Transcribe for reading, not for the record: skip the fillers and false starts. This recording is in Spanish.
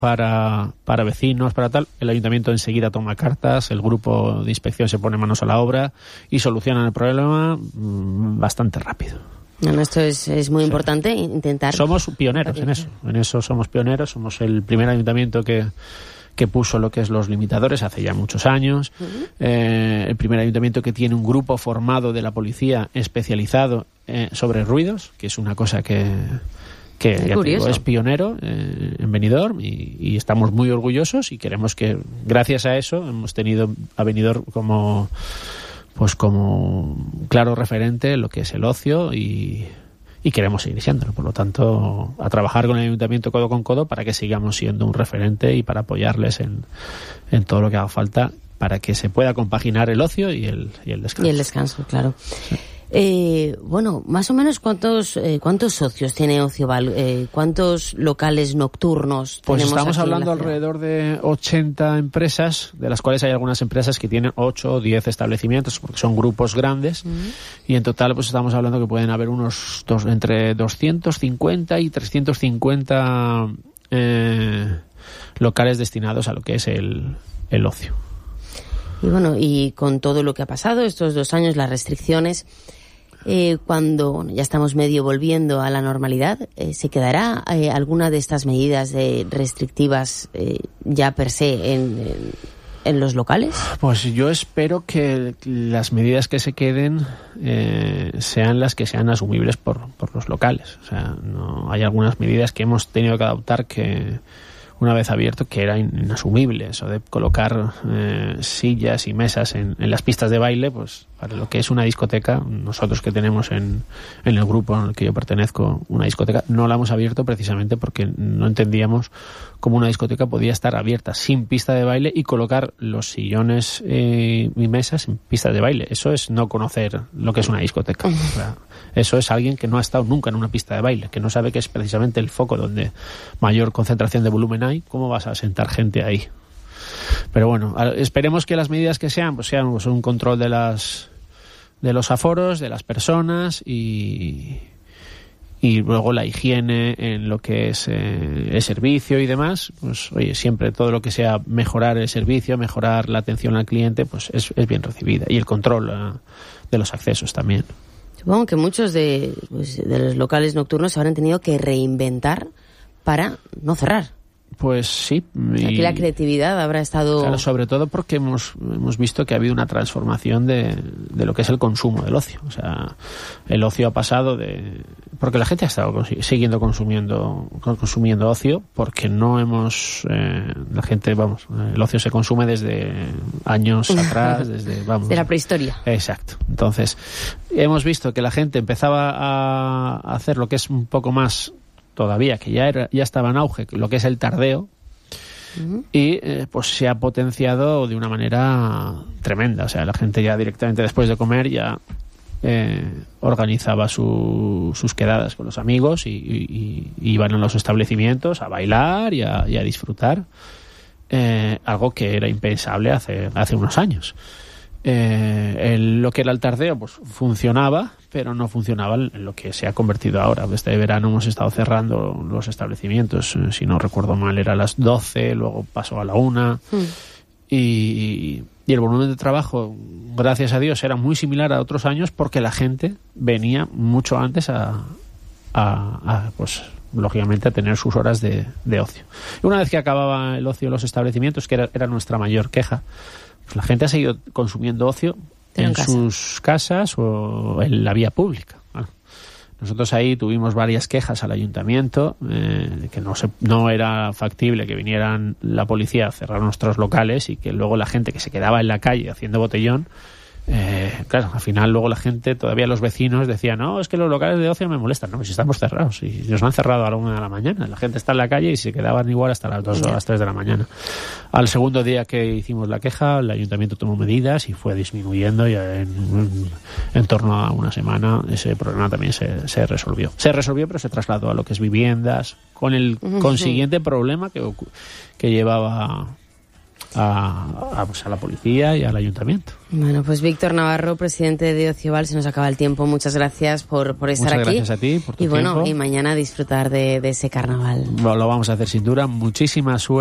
para vecinos, para tal, el ayuntamiento enseguida toma cartas, el grupo de inspección se pone manos a la obra y solucionan el problema bastante rápido. No, esto es muy importante, intentar... Somos pioneros en eso somos pioneros, somos el primer ayuntamiento que puso lo que es los limitadores hace ya muchos años, el primer ayuntamiento que tiene un grupo formado de la policía especializado sobre ruidos, que es una cosa que ya te digo, es pionero en Benidorm y estamos muy orgullosos y queremos que gracias a eso hemos tenido a Benidorm como claro referente en lo que es el ocio y queremos seguir siéndolo. Por lo tanto, a trabajar con el ayuntamiento codo con codo para que sigamos siendo un referente y para apoyarles en todo lo que haga falta para que se pueda compaginar el ocio y el descanso. Y el descanso, claro. Sí. Bueno, más o menos ¿cuántos socios tiene Ocioval? ¿Cuántos locales nocturnos pues tenemos? Estamos hablando alrededor de 80 empresas, de las cuales hay algunas empresas que tienen 8 o 10 establecimientos, porque son grupos grandes, y en total pues estamos hablando que pueden haber entre 250 y 350 locales destinados a lo que es el ocio. Y bueno, y con todo lo que ha pasado estos 2 años, las restricciones, cuando ya estamos medio volviendo a la normalidad, ¿se quedará alguna de estas medidas restrictivas ya per se en los locales? Pues yo espero que las medidas que se queden sean las que sean asumibles por los locales. O sea, no hay algunas medidas que hemos tenido que adoptar que una vez abierto que era inasumible, eso de colocar sillas y mesas en las pistas de baile, pues para lo que es una discoteca, nosotros que tenemos en el grupo en el que yo pertenezco una discoteca, no la hemos abierto precisamente porque no entendíamos cómo una discoteca podía estar abierta sin pista de baile y colocar los sillones y mesas en pistas de baile. Eso es no conocer lo que es una discoteca. O sea, eso es alguien que no ha estado nunca en una pista de baile, que no sabe que es precisamente el foco donde mayor concentración de volumen hay. ¿Cómo vas a sentar gente ahí? Pero bueno, esperemos que las medidas que sean un control de los aforos, de las personas y luego la higiene en lo que es el servicio y demás. Pues oye, siempre todo lo que sea mejorar el servicio, mejorar la atención al cliente, pues es bien recibida. Y el control de los accesos también. Supongo que muchos de los locales nocturnos se habrán tenido que reinventar para no cerrar. Pues sí. Aquí la creatividad habrá estado... Claro, sobre todo porque hemos visto que ha habido una transformación de lo que es el consumo del ocio. O sea, el ocio ha pasado porque la gente ha estado siguiendo consumiendo ocio porque no hemos... la gente, el ocio se consume desde años atrás, desde la prehistoria. Exacto. Entonces, hemos visto que la gente empezaba a hacer lo que es un poco más... todavía, que ya estaba en auge, lo que es el tardeo, y pues se ha potenciado de una manera tremenda. O sea, la gente ya directamente después de comer ya organizaba sus quedadas con los amigos y iban a los establecimientos a bailar y a disfrutar, algo que era impensable hace unos años. Lo que era el tardeo pues funcionaba, pero no funcionaba en lo que se ha convertido ahora. Este verano hemos estado cerrando los establecimientos, si no recuerdo mal era a las 12, luego pasó a la 1 y el volumen de trabajo, gracias a Dios, era muy similar a otros años porque la gente venía mucho antes pues lógicamente a tener sus horas de ocio. Y una vez que acababa el ocio en los establecimientos, que era nuestra mayor queja, pues la gente ha seguido consumiendo ocio en sus casas o en la vía pública. Bueno, nosotros ahí tuvimos varias quejas al ayuntamiento, que no era factible que vinieran la policía a cerrar nuestros locales y que luego la gente que se quedaba en la calle haciendo botellón, claro, al final luego la gente, todavía los vecinos decían, no, es que los locales de ocio me molestan. No, pues si estamos cerrados y nos han cerrado a la 1 de la mañana, la gente está en la calle y se quedaban igual hasta las 2 o las 3 de la mañana. Al segundo día que hicimos la queja, el ayuntamiento tomó medidas y fue disminuyendo y en torno a una semana ese problema también se resolvió. Se resolvió, pero se trasladó a lo que es viviendas, con el consiguiente problema que llevaba a la policía y al ayuntamiento. Bueno, pues Víctor Navarro, presidente de Ocioval, se nos acaba el tiempo. Muchas gracias por estar aquí. Muchas gracias a ti por tu tiempo. tiempo. Y mañana disfrutar de ese carnaval. Lo vamos a hacer sin duda. Muchísima suerte.